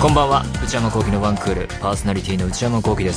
こんばんは、内山聖輝のワンクールパーソナリティの内山聖輝です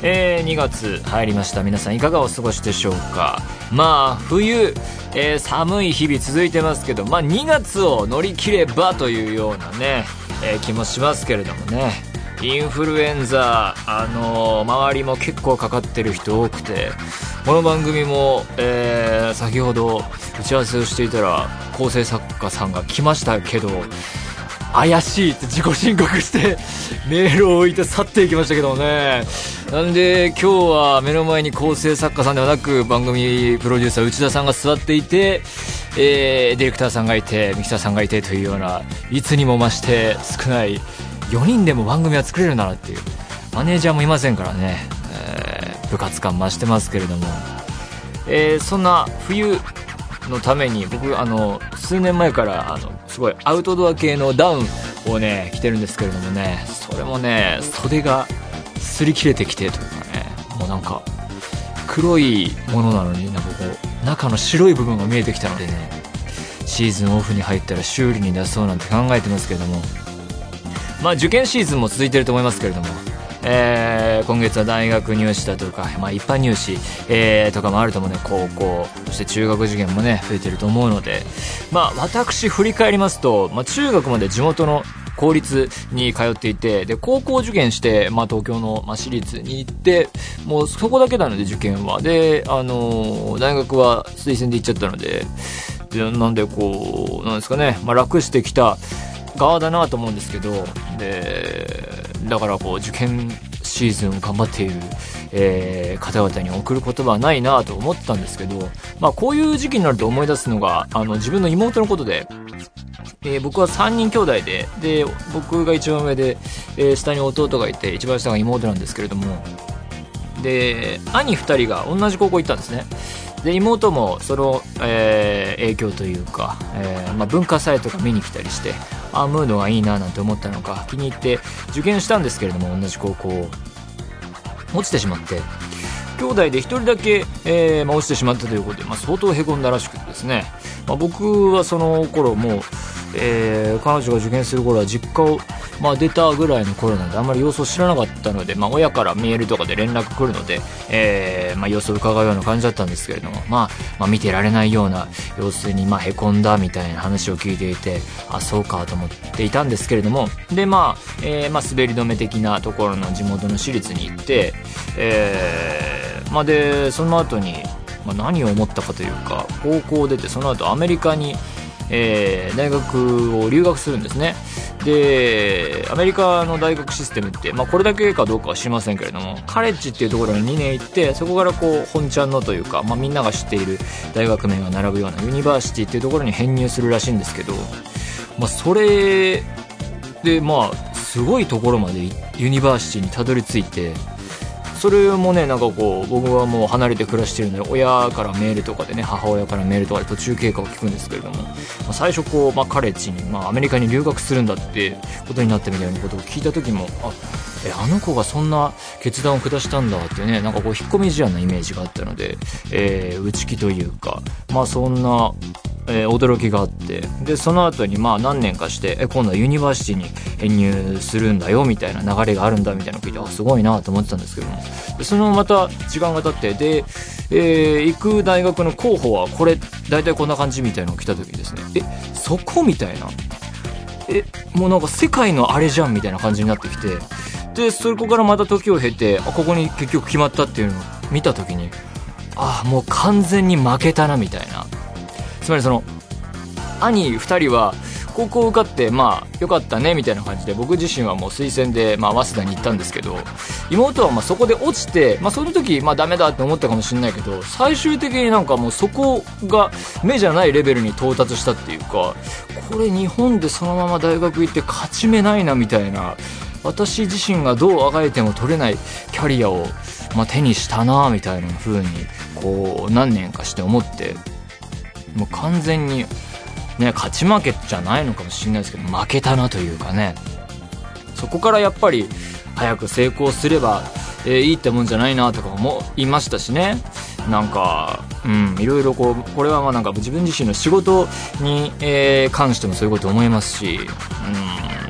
。2月入りました。皆さんいかがお過ごしでしょうか。まあ冬、寒い日々続いてますけど、まあ2月を乗り切ればというようなね、気もしますけれどもね。インフルエンザ、周りも結構かかってる人多くて、この番組も、先ほど打ち合わせをしていたら構成作家さんが来ましたけど、怪しいって自己申告してメールを置いて去っていきましたけどもね。なんで今日は目の前に構成作家さんではなく番組プロデューサー内田さんが座っていて、ディレクターさんがいてミキサーさんがいてというような、いつにも増して少ない4人でも番組は作れるんだなっていう、マネージャーもいませんからね、部活感増してますけれども、そんな冬のために僕数年前からすごいアウトドア系のダウンをね着てるんですけれどもね、それもね袖が擦り切れてきてというかね、もうなんか黒いものなのになんかこう中の白い部分が見えてきたのでね、シーズンオフに入ったら修理に出そうなんて考えてますけれども、まあ受験シーズンも続いてると思いますけれども、今月は大学入試だとか、まあ、一般入試、とかもあると思うね。高校そして中学受験もね増えてると思うので、まあ私振り返りますと、まあ、中学まで地元の公立に通っていて、で高校受験して、まあ、東京の、まあ、私立に行って、もうそこだけなので受験はで、大学は推薦で行っちゃったので、なんでこうなんですかね、まあ、楽してきた側だなと思うんですけど、でだからこう受験シーズン頑張っている、方々に送る言葉はないなと思ったんですけど、まあこういう時期になると思い出すのが自分の妹のことで、僕は3人兄弟で僕が一番上で、下に弟がいて一番下が妹なんですけれども、で兄2人が同じ高校行ったんですね。で妹もその、影響というか、まあ、文化祭とか見に来たりして、ムードがいいななんて思ったのか気に入って受験したんですけれども、同じ高校を落ちてしまって、兄弟で1人だけ、まあ、落ちてしまったということで、まあ、相当へこんだらしくてですね、まあ、僕はその頃もう、彼女が受験する頃は実家を、まあ、出たぐらいの頃なのであんまり様子を知らなかったので、まあ、親からメールとかで連絡来るので、まあ、様子を伺うような感じだったんですけれども、まあ、見てられないような様子に、まあ、へこんだみたいな話を聞いていて、あそうかと思っていたんですけれども、でまあ、まあ、滑り止め的なところの地元の私立に行って、まあ、でその後に、まあ、何を思ったかというか、高校を出てその後アメリカに大学を留学するんですね。でアメリカの大学システムって、まあ、これだけかどうかは知りませんけれども、カレッジっていうところに2年行って、そこからこう本ちゃんのというか、まあ、みんなが知っている大学名が並ぶようなユニバーシティっていうところに編入するらしいんですけど、まあ、それでまあすごいところまでユニバーシティにたどり着いて、それもねなんかこう僕はもう離れて暮らしているので、親からメールとかでね、母親からメールとかで途中経過を聞くんですけれども、まあ、最初こう、まあ、カレッジに、まあ、アメリカに留学するんだってことになったみたいなことを聞いた時も、あの子がそんな決断を下したんだってね、なんかこう引っ込み思案なイメージがあったので、内気というか、まあそんな驚きがあって、でその後にまあ何年かして今度はユニバーシティに編入するんだよみたいな流れがあるんだみたいなのを聞いて、すごいなと思ってたんですけども、でそのまた時間が経ってで、行く大学の候補はこれ大体こんな感じみたいなのが来た時にですね、そこみたいな、もうなんか世界のあれじゃんみたいな感じになってきて、でそこからまた時を経てここに結局決まったっていうのを見た時に、もう完全に負けたなみたいな。つまりその兄2人は高校受かってまあよかったねみたいな感じで、僕自身はもう推薦でまあ早稲田に行ったんですけど、妹はまあそこで落ちて、まあその時まあダメだって思ったかもしれないけど、最終的になんかもうそこが目じゃないレベルに到達したっていうか、これ日本でそのまま大学行って勝ち目ないなみたいな、私自身がどうあがいても取れないキャリアをまあ手にしたなみたいな風にこう何年かして思って、もう完全にね勝ち負けじゃないのかもしれないですけど負けたなというかね、そこからやっぱり早く成功すれば、いいってもんじゃないなとか思いましたしね。なんかいろいろこれはまあなんか自分自身の仕事に、関してもそういうこと思いますし、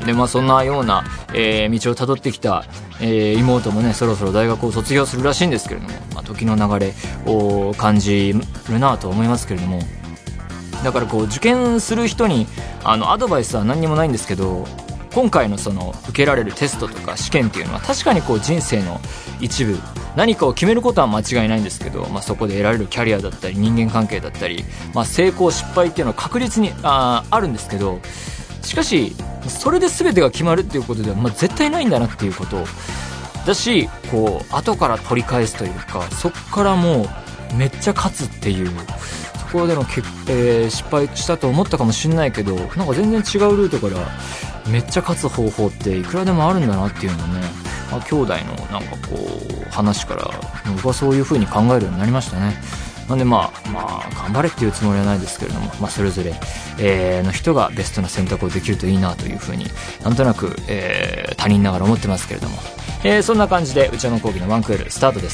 で、まあそんなような、道を辿ってきた、妹もね、そろそろ大学を卒業するらしいんですけれども、まあ時の流れを感じるなと思いますけれども、だからこう受験する人にアドバイスは何にもないんですけど、今回のその受けられるテストとか試験っていうのは確かにこう人生の一部、何かを決めることは間違いないんですけど、まあ、そこで得られるキャリアだったり人間関係だったり、まあ、成功失敗っていうのは確実にあるんですけど、しかしそれで全てが決まるっていうことでは、まあ、絶対ないんだなっていうことだし、こう後から取り返すというか、そこからもうめっちゃ勝つっていう、そこでの失敗したと思ったかもしれないけど、なんか全然違うルートからめっちゃ勝つ方法っていくらでもあるんだなっていうのをね、まあ、兄弟のなんかこう話から僕はそういう風に考えるようになりましたね。なんでまあ頑張れっていうつもりはないですけれども、まあ、それぞれ、の人がベストな選択をできるといいなという風になんとなく、他人ながら思ってますけれども、そんな感じで内山講義のワンクールスタートです。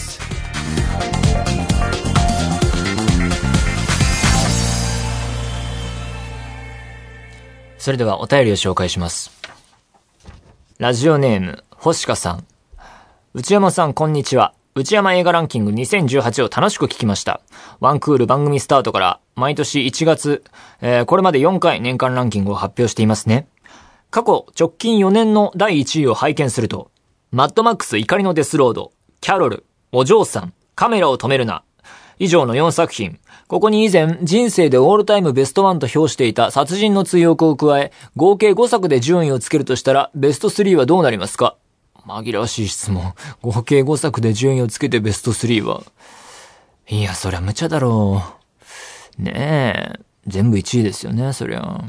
それではお便りを紹介します。ラジオネーム星香さん。内山さんこんにちは。内山映画ランキング2018を楽しく聞きました。ワンクール番組スタートから毎年1月、これまで4回年間ランキングを発表していますね。過去直近4年の第1位を拝見すると、マッドマックス怒りのデスロード、キャロル、お嬢さん、カメラを止めるな、以上の4作品。ここに以前、人生でオールタイムベストワンと評していた殺人の追憶を加え、合計5作で順位をつけるとしたら、ベスト3はどうなりますか？紛らわしい質問。合計5作で順位をつけてベスト3は。いや、そりゃ無茶だろう。ねえ。全部1位ですよね、そりゃ。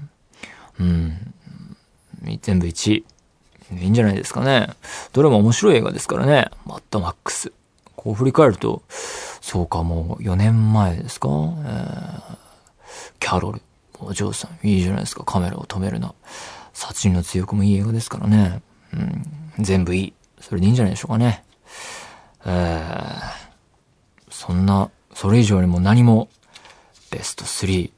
全部1位。いいんじゃないですかね。どれも面白い映画ですからね。マッドマックス。こう振り返ると、そうか、もう4年前ですか、キャロル、お嬢さん、いいじゃないですか。カメラを止めるな。殺人の追憶もいい映画ですからね。全部いい。それでいいんじゃないでしょうかね。それ以上にも何も、ベスト3。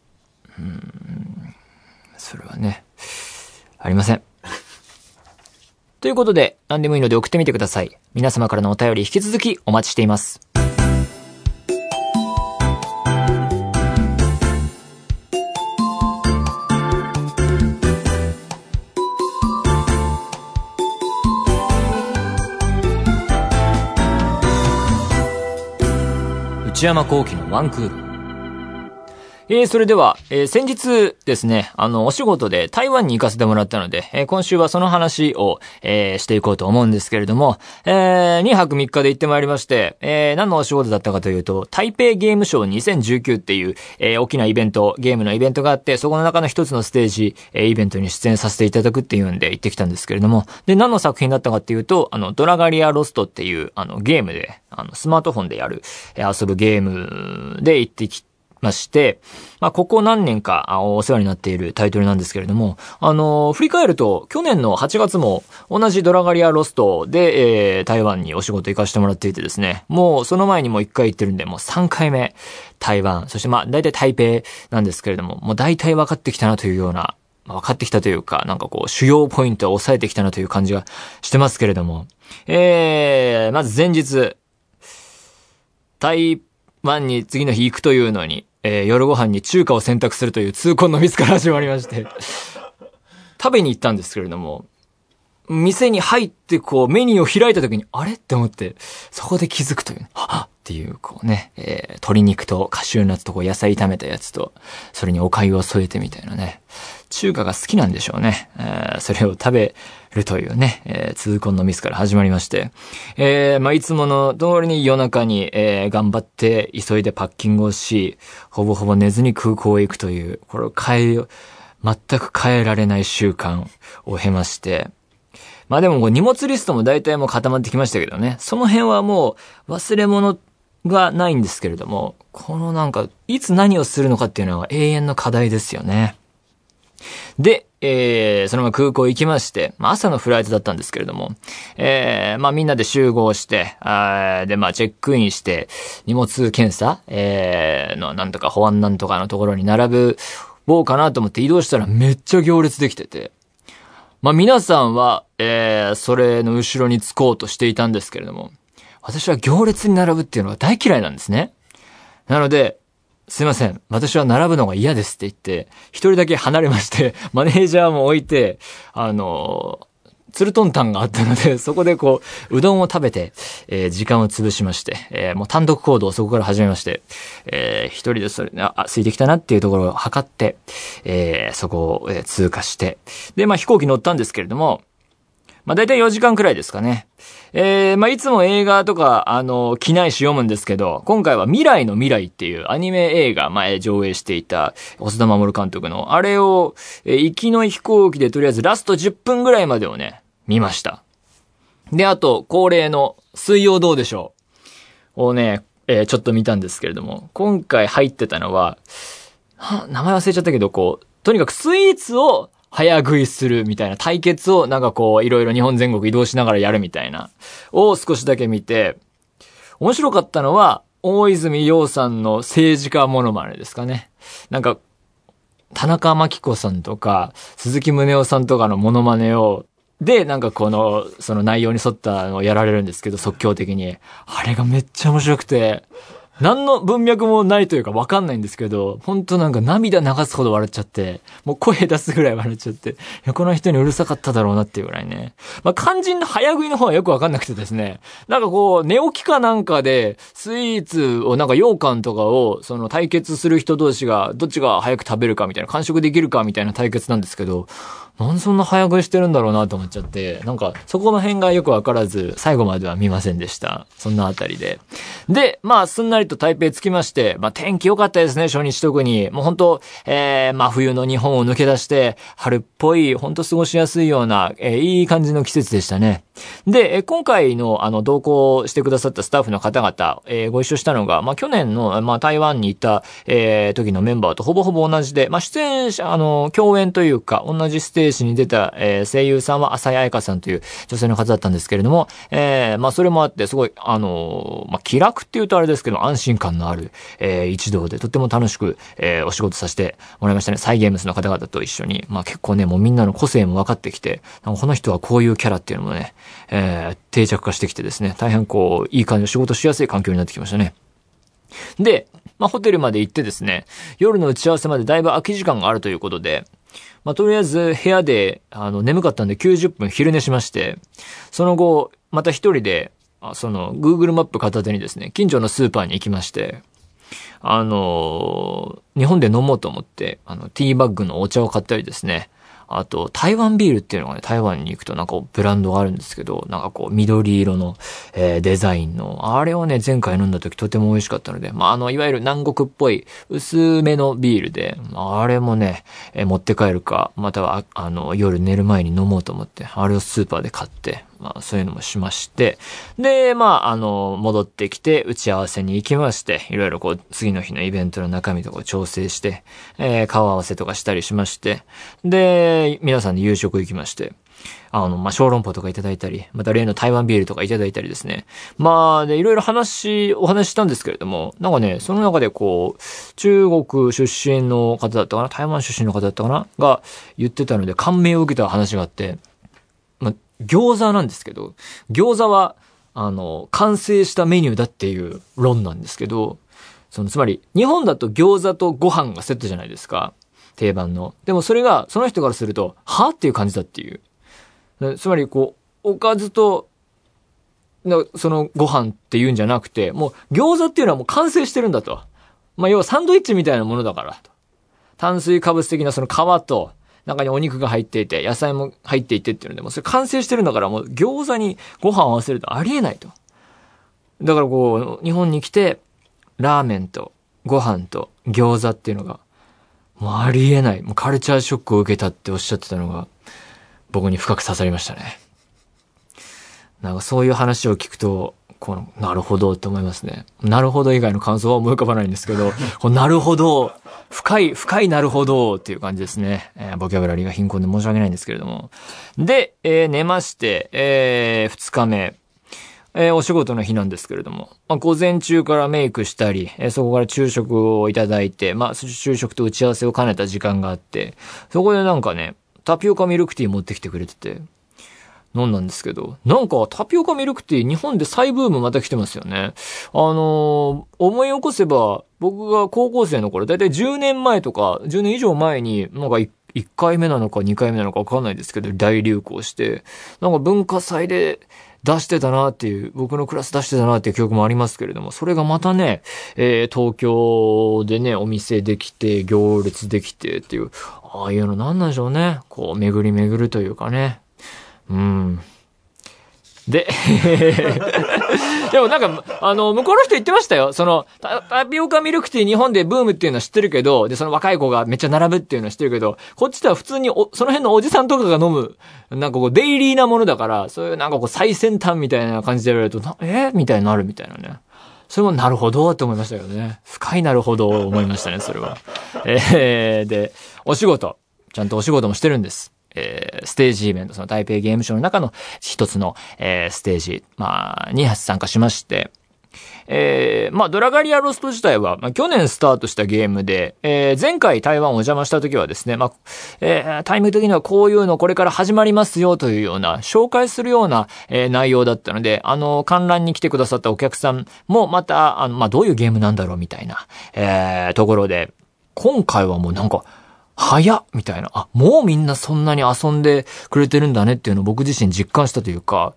それはね、ありません。ということで、何でもいいので送ってみてください。皆様からのお便り引き続きお待ちしています。内山聖輝のワンクール。それでは、先日ですね、お仕事で台湾に行かせてもらったので、今週はその話を、していこうと思うんですけれども、2泊3日で行ってまいりまして、何のお仕事だったかというと、台北ゲームショー2019っていう、大きなイベント、ゲームのイベントがあって、そこの中の一つのステージ、イベントに出演させていただくっていうんで行ってきたんですけれども、で、何の作品だったかっていうと、ドラガリアロストっていう、ゲームで、スマートフォンでやる、遊ぶゲームで行ってきまして、まあ、ここ何年かお世話になっているタイトルなんですけれども、振り返ると、去年の8月も同じドラガリアロストで、台湾にお仕事行かせてもらっていてですね、もうその前にも1回行ってるんで、もう3回目台湾、そしてまあ大体台北なんですけれども、もう大体分かってきたなというような、分かってきたというか、なんかこう主要ポイントを抑えてきたなという感じがしてますけれども、まず前日、台湾に次の日行くというのに、夜ご飯に中華を選択するという痛恨のミスから始まりまして食べに行ったんですけれども、店に入ってこうメニューを開いた時にあれって思って、そこで気づくという、はっっていうこうね、鶏肉とカシューナッツとこう野菜炒めたやつと、それにお粥を添えてみたいなね、中華が好きなんでしょうね。それを食べるというね、痛恨のミスから始まりまして、まあ、いつもの通りに夜中に、頑張って急いでパッキングをし、ほぼほぼ寝ずに空港へ行くという、これを全く変えられない習慣を経まして、まあでも荷物リストも大体もう固まってきましたけどね、その辺はもう忘れ物がないんですけれども、このなんか、いつ何をするのかっていうのは永遠の課題ですよね。で、そのまま空港行きまして、まあ、朝のフライトだったんですけれども、まあ、みんなで集合して、で、まあ、チェックインして、荷物検査、のなんとか保安なんとかのところに並ぼうかなと思って移動したらめっちゃ行列できてて、 まあ皆さんは、それの後ろにつこうとしていたんですけれども、私は行列に並ぶっていうのが大嫌いなんですね。なので、すいません。私は並ぶのが嫌ですって言って、一人だけ離れまして、マネージャーも置いて、ツルトンタンがあったので、そこでうどんを食べて、時間を潰しまして、もう単独行動をそこから始めまして、一人で空いてきたなっていうところを測って、そこを通過して、で、飛行機乗ったんですけれども、だいたい4時間くらいですかね。いつも映画とか、機内誌読むんですけど、今回は未来の未来っていうアニメ映画前上映していた、細田守監督の、あれを、行きの飛行機でとりあえずラスト10分ぐらいまでをね、見ました。で、あと、恒例の水曜どうでしょうをね、ちょっと見たんですけれども、今回入ってたのは、名前忘れちゃったけど、とにかくスイーツを早食いするみたいな対決をいろいろ日本全国移動しながらやるみたいなを少しだけ見て、面白かったのは大泉洋さんの政治家モノマネですかね。田中真紀子さんとか鈴木宗男さんとかのモノマネをで、その内容に沿ったのをやられるんですけど、即興的に。あれがめっちゃ面白くて、何の文脈もないというか分かんないんですけど、ほんと涙流すほど笑っちゃって、もう声出すぐらい笑っちゃって、この人にうるさかっただろうなっていうぐらいね。肝心の早食いの方はよく分かんなくてですね、寝起きかなんかで、スイーツを羊羹とかを、対決する人同士が、どっちが早く食べるかみたいな、完食できるかみたいな対決なんですけど、なんでそんな早食いしてるんだろうなと思っちゃって、そこの辺がよくわからず、最後までは見ませんでした。そんなあたりで。で、すんなりと台北着きまして、天気良かったですね、初日特に。もう本当真冬の日本を抜け出して、春っぽい、本当過ごしやすいような、いい感じの季節でしたね。で、今回の同行してくださったスタッフの方々、ご一緒したのが、去年の、台湾に行った、時のメンバーとほぼほぼ同じで、出演者、共演というか、同じステージに出た、声優さんは浅井愛香さんという女性の方だったんですけれども、それもあって、すごい、気楽っていうとあれですけど、安心感のある、一同で、とっても楽しく、お仕事させてもらいましたね。サイゲームスの方々と一緒に、結構ね、もうみんなの個性も分かってきて、この人はこういうキャラっていうのもね、定着化してきてですね、大変いい感じの仕事しやすい環境になってきましたね。で、ホテルまで行ってですね、夜の打ち合わせまでだいぶ空き時間があるということで、とりあえず部屋で、眠かったんで90分昼寝しまして、その後、また一人で、Google マップ片手にですね、近所のスーパーに行きまして、日本で飲もうと思って、ティーバッグのお茶を買ったりですね、あと、台湾ビールっていうのがね、台湾に行くとブランドがあるんですけど、緑色の、デザインの、あれをね、前回飲んだ時とても美味しかったので、いわゆる南国っぽい薄めのビールで、あれもね、持って帰るか、または、夜寝る前に飲もうと思って、あれをスーパーで買って、そういうのもしまして、で、戻ってきて、打ち合わせに行きまして、いろいろ次の日のイベントの中身とか調整して、顔合わせとかしたりしまして、で、皆さんで夕食行きまして、小籠包とかいただいたり、また例の台湾ビールとかいただいたりですね。で、いろいろお話ししたんですけれども、その中で中国出身の方だったかな、台湾出身の方だったかな、が言ってたので感銘を受けた話があって、餃子なんですけど、餃子は、完成したメニューだっていう論なんですけど、つまり、日本だと餃子とご飯がセットじゃないですか。定番の。でもそれが、その人からすると、はっていう感じだっていう。つまり、おかずと、そのご飯っていうんじゃなくて、もう餃子っていうのはもう完成してるんだと。要はサンドイッチみたいなものだからと。炭水化物的なその皮と、中にお肉が入っていて、野菜も入っていてっていうので、もうそれ完成してるんだから、もう餃子にご飯を合わせるとありえないと。だから日本に来て、ラーメンとご飯と餃子っていうのが、もうありえない。もうカルチャーショックを受けたっておっしゃってたのが、僕に深く刺さりましたね。そういう話を聞くと、なるほどって思いますね。なるほど以外の感想は思い浮かばないんですけど、なるほど、深いなるほどっていう感じですね。ボキャブラリーが貧困で申し訳ないんですけれども。で、寝まして、2日目。お仕事の日なんですけれども、午前中からメイクしたり、そこから昼食をいただいて、昼食と打ち合わせを兼ねた時間があって、そこでタピオカミルクティー持ってきてくれてて、飲んだんですけど、なんかタピオカミルクティー日本で再ブームまた来てますよね。思い起こせば、僕が高校生の頃、だいたい10年前とか、10年以上前に、なんか1回目なのか2回目なのかわかんないですけど、大流行して、なんか文化祭で出してたなっていう、僕のクラス出してたなっていう記憶もありますけれども、それがまたね、東京でね、お店できて、行列できてっていう、ああいうのなんなんでしょうね。こう、巡り巡るというかね。で、でもなんか、向こうの人言ってましたよ。タピオカミルクティー日本でブームっていうのは知ってるけど、で、その若い子がめっちゃ並ぶっていうのは知ってるけど、こっちでは普通にその辺のおじさんとかが飲む、なんかこう、デイリーなものだから、そういうなんかこう、最先端みたいな感じで言われると、みたいになるみたいなね。それもなるほどって思いましたけどね。深いなるほど思いましたね、それは。で、お仕事。ちゃんとお仕事もしてるんです。ステージイベント、その台北ゲームショウの中の一つの、ステージ、に参加しまして、ドラガリアロスト自体は、去年スタートしたゲームで、前回台湾をお邪魔した時はですね、タイム的にはこういうのこれから始まりますよというような、紹介するような、内容だったので、観覧に来てくださったお客さんもまた、どういうゲームなんだろうみたいな、ところで、今回はもうなんか、早っみたいな。もうみんなそんなに遊んでくれてるんだねっていうのを僕自身実感したというか、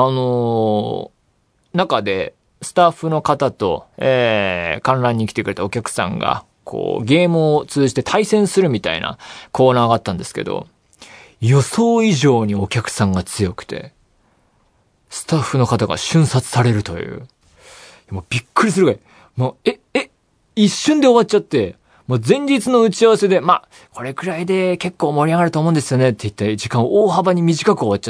中でスタッフの方と、観覧に来てくれたお客さんが、こう、ゲームを通じて対戦するみたいなコーナーがあったんですけど、予想以上にお客さんが強くて、スタッフの方が瞬殺されるという、もうびっくりするぐらい、もう、一瞬で終わっちゃって、もう前日の打ち合わせで、これくらいで結構盛り上がると思うんですよねって言って時間を大幅に短く終わっちゃって、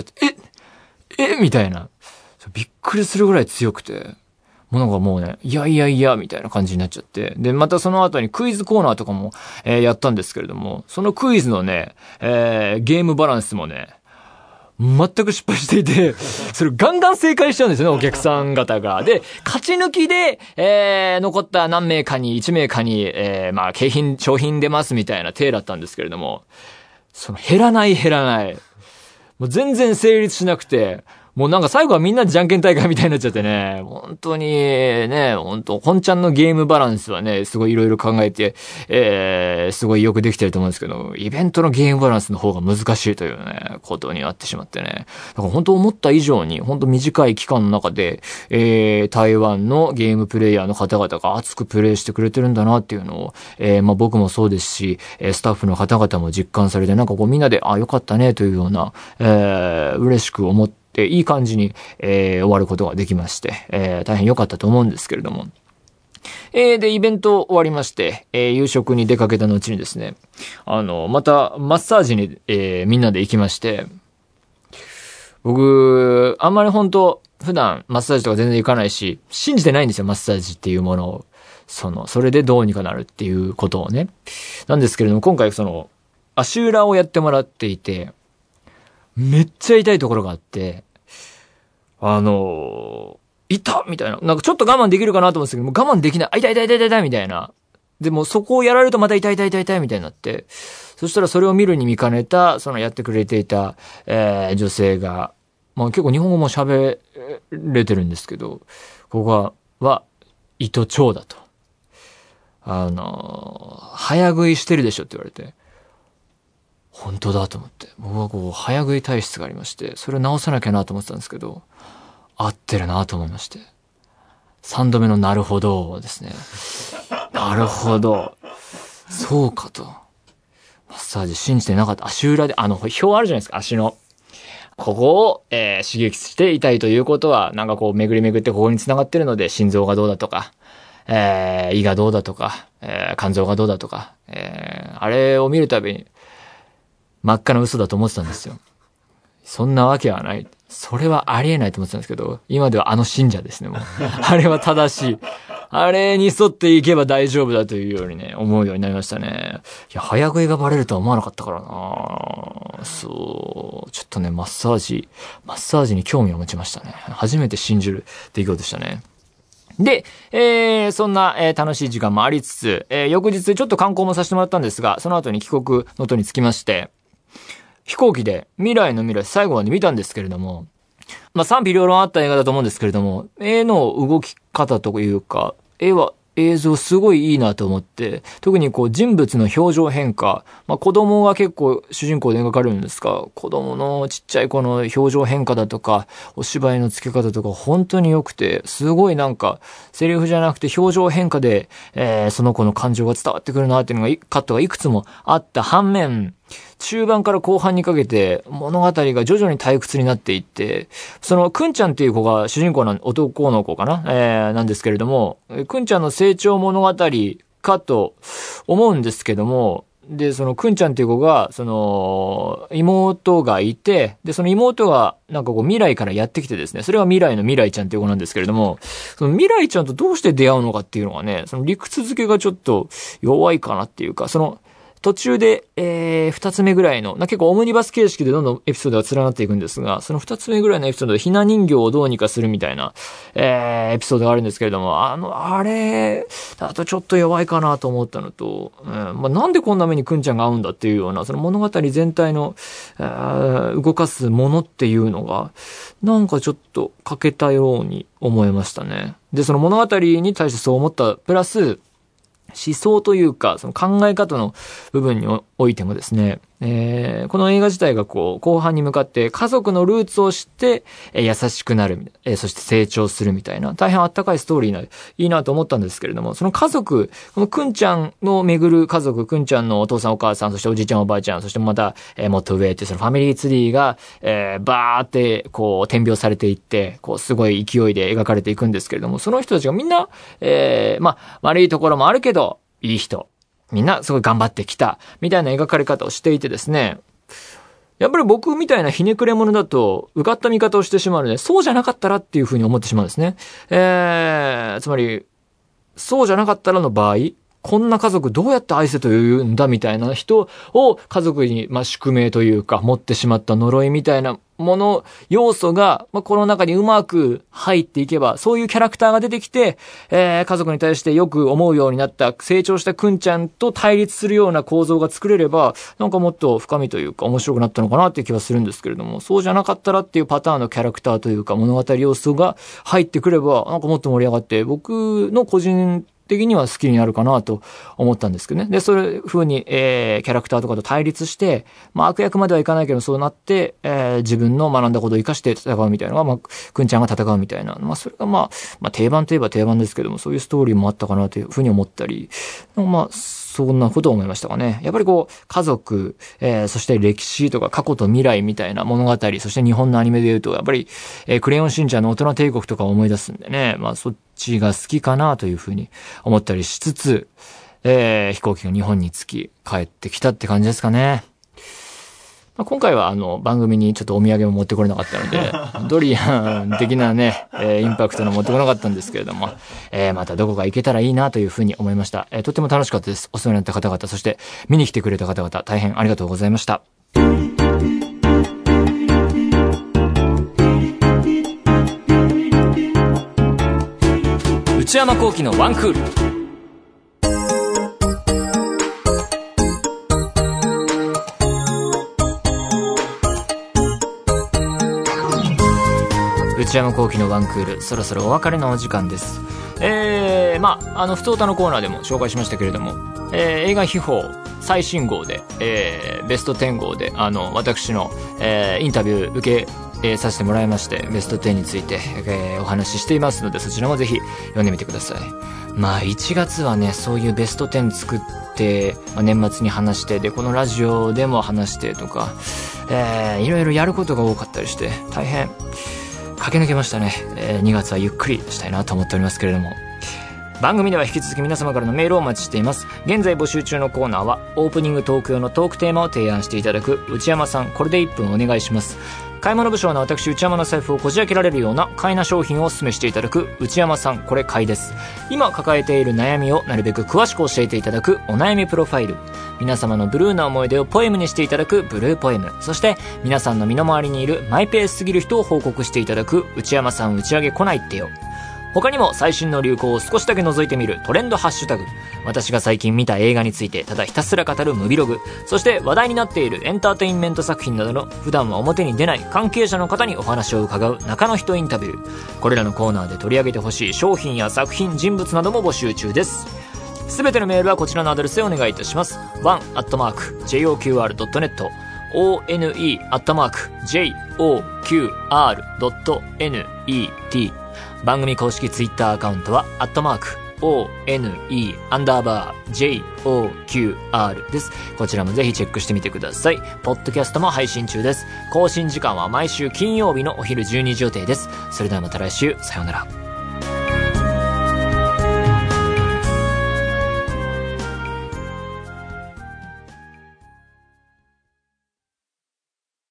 みたいな。びっくりするぐらい強くて。もうなんかもうね、いや、みたいな感じになっちゃって。で、またその後にクイズコーナーとかも、やったんですけれども、そのクイズのね、ゲームバランスもね、全く失敗していて、それガンガン正解しちゃうんですよね、お客さん方が。で、勝ち抜きで、残った何名かに、1名かに、商品出ますみたいな体だったんですけれども、減らない。もう全然成立しなくて、もうなんか最後はみんなでじゃんけん大会みたいになっちゃってね、本当にね、本ちゃんのゲームバランスはね、すごいいろいろ考えて、すごいよくできてると思うんですけど、イベントのゲームバランスの方が難しいというね、ことになってしまってね。だから本当思った以上に、本当短い期間の中で、台湾のゲームプレイヤーの方々が熱くプレイしてくれてるんだなっていうのを、僕もそうですし、スタッフの方々も実感されて、なんかこうみんなで、よかったねというような、嬉しく思って、いい感じに、終わることができまして、大変良かったと思うんですけれども。で、イベント終わりまして、夕食に出かけた後にですね、またマッサージに、みんなで行きまして、僕、あんまり本当普段マッサージとか全然行かないし、信じてないんですよ、マッサージっていうものを。それでどうにかなるっていうことをね。なんですけれども、今回足裏をやってもらっていて、めっちゃ痛いところがあって、痛っみたいな。なんかちょっと我慢できるかなと思うんですけど、もう我慢できない。痛いみたいな。でもそこをやられるとまた痛いみたいになって。そしたらそれを見るに見かねた、やってくれていた、女性が、結構日本語も喋れてるんですけど、ここは、糸腸だと。早食いしてるでしょって言われて。本当だと思って。僕は早食い体質がありまして、それを直さなきゃなと思ってたんですけど、合ってるなと思いまして。3度目のなるほどですね。なるほど。そうかと。マッサージ信じてなかった。足裏で、表あるじゃないですか、足の。ここを、刺激して痛いということは、なんかこう巡り巡ってここに繋がってるので、心臓がどうだとか、胃がどうだとか、肝臓がどうだとか、あれを見るたびに、真っ赤な嘘だと思ってたんですよ。そんなわけはない。それはありえないと思ってたんですけど、今では信者ですね、もう。あれは正しい。あれに沿っていけば大丈夫だというようにね、思うようになりましたね。いや、早食いがバレるとは思わなかったからな。そう。ちょっとね、マッサージに興味を持ちましたね。初めて信じる出来事でしたね。で、そんな、楽しい時間もありつつ、翌日ちょっと観光もさせてもらったんですが、その後に帰国の途につきまして、 飛行機で未来の未来最後まで見たんですけれども、まあ賛否両論あった映画だと思うんですけれども、絵の動き方というか、映像すごいいいなと思って、特にこう人物の表情変化、まあ子供が結構主人公で描かれるんですが、子供のちっちゃい子の表情変化だとか、お芝居の付け方とか本当に良くて、すごいなんかセリフじゃなくて表情変化で、その子の感情が伝わってくるなっていうのがカットがいくつもあった反面、中盤から後半にかけて物語が徐々に退屈になっていって、そのくんちゃんっていう子が主人公の男の子かな、なんですけれども、くんちゃんの成長物語かと思うんですけども、で、そのくんちゃんっていう子が、その妹がいて、で、その妹がなんかこう未来からやってきてですね、それが未来の未来ちゃんっていう子なんですけれども、その未来ちゃんとどうして出会うのかっていうのがね、その理屈付けがちょっと弱いかなっていうか、その途中で、二つ目ぐらいの、結構オムニバス形式でどんどんエピソードが連なっていくんですが、その二つ目ぐらいのエピソードでひな人形をどうにかするみたいな、エピソードがあるんですけれども、あれ、だとちょっと弱いかなと思ったのと、まあ、なんでこんな目にくんちゃんが合うんだっていうような、その物語全体の、動かすものっていうのが、なんかちょっと欠けたように思いましたね。で、その物語に対してそう思った、プラス、思想というか、その考え方の部分においてもですね、この映画自体がこう、後半に向かって家族のルーツを知って、優しくなる、そして成長するみたいな、大変あったかいストーリーな、いいなと思ったんですけれども、その家族、このくんちゃんの巡る家族、くんちゃんのお父さんお母さん、そしておじいちゃんおばあちゃん、そしてまた、もっと上ってそのファミリーツリーが、バーって、こう、点描されていって、こう、すごい勢いで描かれていくんですけれども、その人たちがみんな、まあ、悪いところもあるけど、いい人。みんなすごい頑張ってきた。みたいな描かれ方をしていてですね。やっぱり僕みたいなひねくれ者だと、うがった見方をしてしまうので、そうじゃなかったらっていうふうに思ってしまうんですね。つまり、そうじゃなかったらの場合、こんな家族どうやって愛せというんだみたいな人を家族に、宿命というか持ってしまった呪いみたいなもの、要素が、この中にうまく入っていけば、そういうキャラクターが出てきて、家族に対してよく思うようになった成長したくんちゃんと対立するような構造が作れれば、なんかもっと深みというか面白くなったのかなっていう気はするんですけれども、そうじゃなかったらっていうパターンのキャラクターというか物語要素が入ってくれば、なんかもっと盛り上がって、僕の個人的には好きになるかなと思ったんですけどね。で、そういう風に、キャラクターとかと対立して、悪役まではいかないけど、そうなって、自分の学んだことを生かして戦うみたいなのが、くんちゃんが戦うみたいな。それが定番といえば定番ですけども、そういうストーリーもあったかなという風に思ったり、そんなことを思いましたかね。やっぱりこう、家族、そして歴史とか過去と未来みたいな物語、そして日本のアニメで言うと、やっぱり、クレヨンしんちゃんの大人帝国とかを思い出すんでね、そっちが好きかなというふうに思ったりしつつ、飛行機が日本に着き、帰ってきたって感じですかね。今回は番組にちょっとお土産も持ってこれなかったので、ドリアン的なね、インパクトの持ってこなかったんですけれども、またどこか行けたらいいなというふうに思いました。とっても楽しかったです。お世話になった方々、そして見に来てくれた方々、大変ありがとうございました。内山聖輝のワンクール。内山聖輝のワンクール、そろそろお別れのお時間です。ふつおたのコーナーでも紹介しましたけれども、映画秘宝最新号で、ベスト10号で、私の、インタビュー受け、させてもらいまして、ベスト10について、お話ししていますので、そちらもぜひ読んでみてください。1月はね、そういうベスト10作って、年末に話して、で、このラジオでも話してとか、いろいろやることが多かったりして、大変、駆け抜けましたね。2月はゆっくりしたいなと思っておりますけれども。番組では引き続き皆様からのメールをお待ちしています。現在募集中のコーナーは、オープニングトーク用のトークテーマを提案していただく、内山さん、これで1分お願いします。買い物不詳な私内山の財布をこじ開けられるような買いな商品をお勧めしていただく、内山さん、これ買いです。今抱えている悩みをなるべく詳しく教えていただく、お悩みプロファイル。皆様のブルーな思い出をポエムにしていただく、ブルーポエム。そして皆さんの身の回りにいるマイペースすぎる人を報告していただく、内山さん打ち上げ来ないってよ。 他にも最新の流行を少しだけ覗いてみるトレンドハッシュタグ、私が最近見た映画についてただひたすら語るムビログ、そして話題になっているエンターテインメント作品などの普段は表に出ない関係者の方にお話を伺う中の人インタビュー。これらのコーナーで取り上げてほしい商品や作品、人物なども募集中です。すべてのメールはこちらのアドレスでお願いいたします。one@joqr.net one@joqr.net。 番組公式ツイッターアカウントは@one_joqr です。こちらもぜひチェックしてみてください。ポッドキャストも配信中です。更新時間は毎週金曜日のお昼12時予定です。それではまた来週、さようなら。